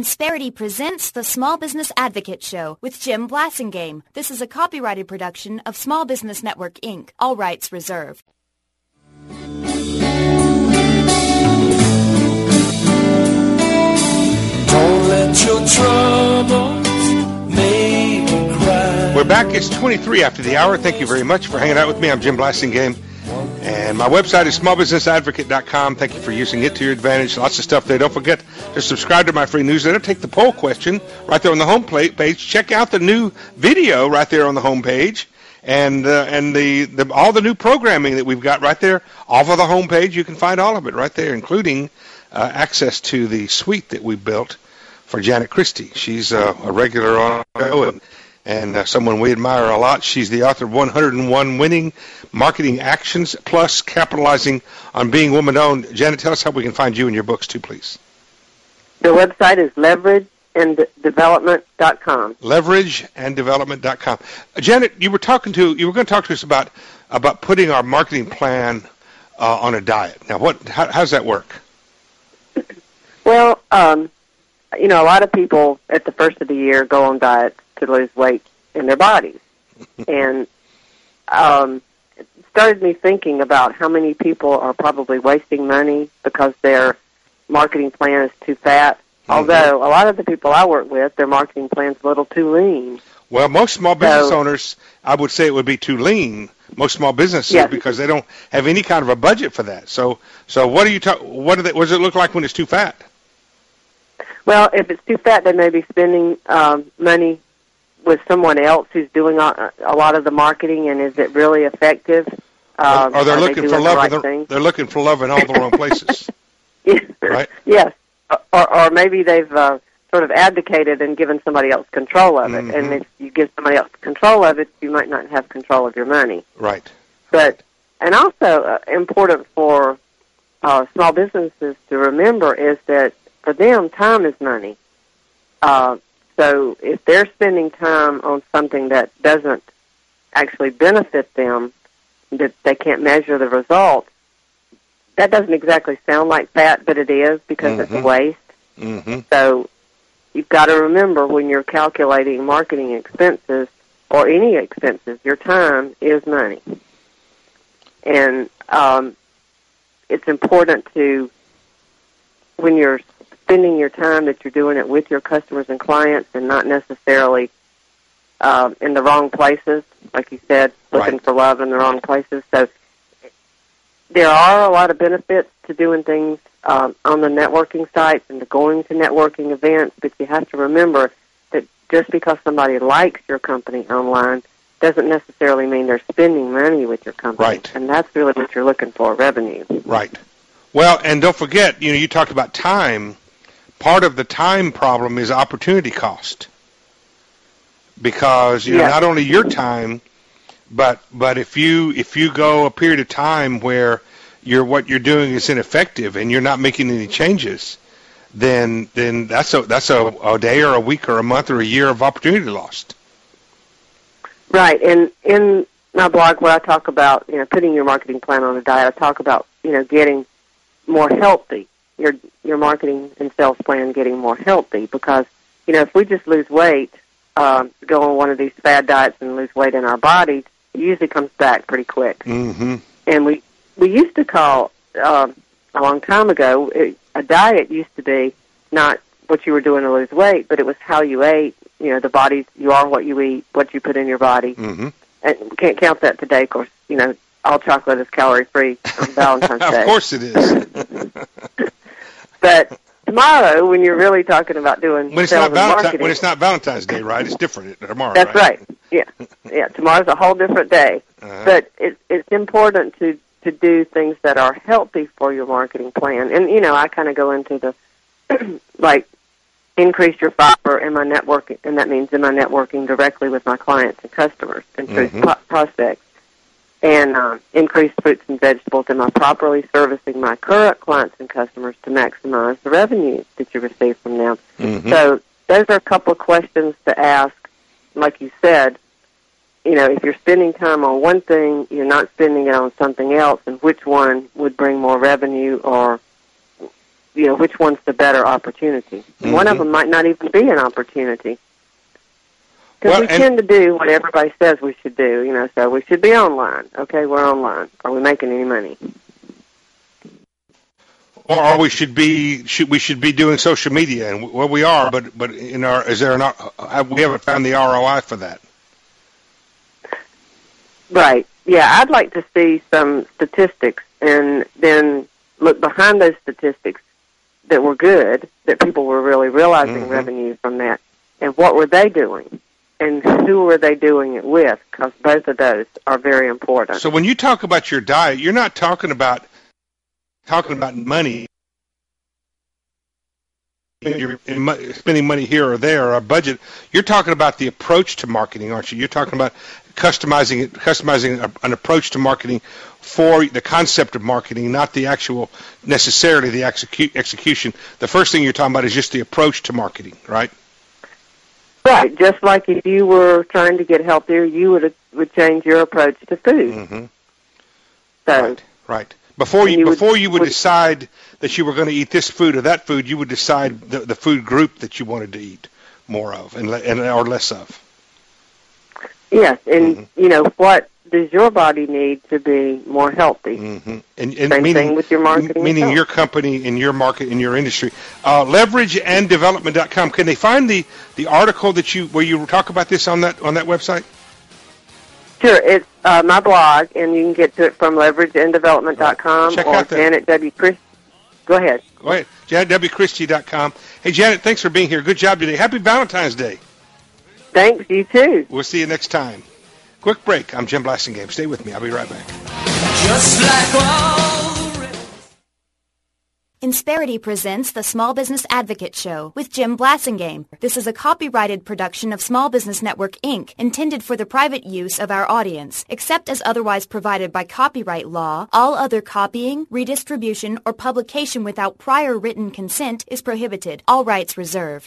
Insperity presents the Small Business Advocate Show with Jim Blasingame. This is a copyrighted production of Small Business Network, Inc., all rights reserved. Don't let your troubles make you cry. We're back. It's 23 after the hour. Thank you very much for hanging out with me. I'm Jim Blasingame. And my website is smallbusinessadvocate.com. Thank you for using it to your advantage. Lots of stuff there. Don't forget to subscribe to my free newsletter. Take the poll question right there on the home page. Check out the new video right there on the home page. And all the new programming that we've got right there off of the home page. You can find all of it right there, including access to the suite that we built for Janet Christie. She's a regular on the show and someone we admire a lot. She's the author of 101 Winning Marketing Actions, plus Capitalizing on Being Woman-Owned. Janet, tell us how we can find you and your books, too, please. The website is leverageanddevelopment.com. Leverageanddevelopment.com. Janet, you were going to talk to us about putting our marketing plan on a diet. Now, how does that work? Well, a lot of people at the first of the year go on diets to lose weight in their bodies. And it started me thinking about how many people are probably wasting money because their marketing plan is too fat. Mm-hmm. Although a lot of the people I work with, their marketing plan's a little too lean. Well, most small business owners, I would say it would be too lean. Most small businesses, yes, because they don't have any kind of a budget for that. So what do you what does it look like when it's too fat? Well, if it's too fat, they may be spending money with someone else who's doing a lot of the marketing, and is it really effective? Or they're looking for love. They're looking for love in all the wrong places. Right? Yes. Or maybe they've sort of abdicated and given somebody else control of it. Mm-hmm. And if you give somebody else control of it, you might not have control of your money. Right. And also important for small businesses to remember is that for them, time is money. So if they're spending time on something that doesn't actually benefit them, that they can't measure the results, that doesn't exactly sound like fat, but it is because it's a waste. Mm-hmm. So you've got to remember when you're calculating marketing expenses or any expenses, your time is money. And it's important to, when you're spending your time, that you're doing it with your customers and clients and not necessarily in the wrong places, like you said, looking for love in the wrong places. So there are a lot of benefits to doing things on the networking sites and to going to networking events, but you have to remember that just because somebody likes your company online doesn't necessarily mean they're spending money with your company. Right. And that's really what you're looking for, revenue. Right. Well, and don't forget, you talked about time. Part of the time problem is opportunity cost, because not only your time, but if you go a period of time where what you're doing is ineffective and you're not making any changes, then that's a day or a week or a month or a year of opportunity lost. Right. And in my blog where I talk about putting your marketing plan on a diet, I talk about getting more healthy. Your marketing and sales plan getting more healthy, because if we just lose weight, go on one of these fad diets and lose weight in our bodies, it usually comes back pretty quick. Mm-hmm. And we used to call a long time ago, a diet used to be not what you were doing to lose weight, but it was how you ate. The body, you are what you eat, what you put in your body. Mm-hmm. And we can't count that today, of course. All chocolate is calorie-free on Valentine's Day. Of course it is. But tomorrow, when you're really talking about doing when it's sales and marketing, when it's not Valentine's Day, right? It's different tomorrow. That's right. Yeah. Tomorrow's a whole different day. Uh-huh. But it's important to do things that are healthy for your marketing plan. And I kind of go into the like increase your fiber in my networking, and that means in my networking directly with my clients and customers and prospects. And increase fruits and vegetables. Am I properly servicing my current clients and customers to maximize the revenue that you receive from them? Mm-hmm. So those are a couple of questions to ask. Like you said, if you're spending time on one thing, you're not spending it on something else, and which one would bring more revenue or which one's the better opportunity. Mm-hmm. One of them might not even be an opportunity. Because Well, we tend to do what everybody says we should do, so we should be online. Okay, we're online. Are we making any money? Or we should be doing social media, and we are, but we haven't found the ROI for that. Right. Yeah, I'd like to see some statistics and then look behind those statistics that were good, that people were really realizing revenue from that, and what were they doing, and who were they doing it with, because both of those are very important. So when you talk about your diet, you're not talking about money. You're spending money here or there, or a budget. You're talking about the approach to marketing, aren't you? You're talking about customizing an approach to marketing for the concept of marketing, not the actual necessarily the execution. The first thing you're talking about is just the approach to marketing, right? Right. Just like if you were trying to get healthier, you would change your approach to food. Mm-hmm. So right. Before you would decide that you were going to eat this food or that food, you would decide the food group that you wanted to eat more of and or less of. Yes, and what does your body need to be more healthy? Mm-hmm. And same thing with your marketing. Meaning your company, in your market, in your industry. LeverageandDevelopment.com. Can they find the article where you talk about this on that website? Sure, it's my blog, and you can get to it from LeverageandDevelopment.com Check or out that. Janet W. Christie. Go ahead. JanetWChristie.com. Hey, Janet, thanks for being here. Good job today. Happy Valentine's Day. Thanks, you too. We'll see you next time. Quick break. I'm Jim Blasingame. Stay with me. I'll be right back. Just like all the Insperity presents the Small Business Advocate Show with Jim Blasingame. This is a copyrighted production of Small Business Network, Inc., intended for the private use of our audience. Except as otherwise provided by copyright law, all other copying, redistribution, or publication without prior written consent is prohibited. All rights reserved.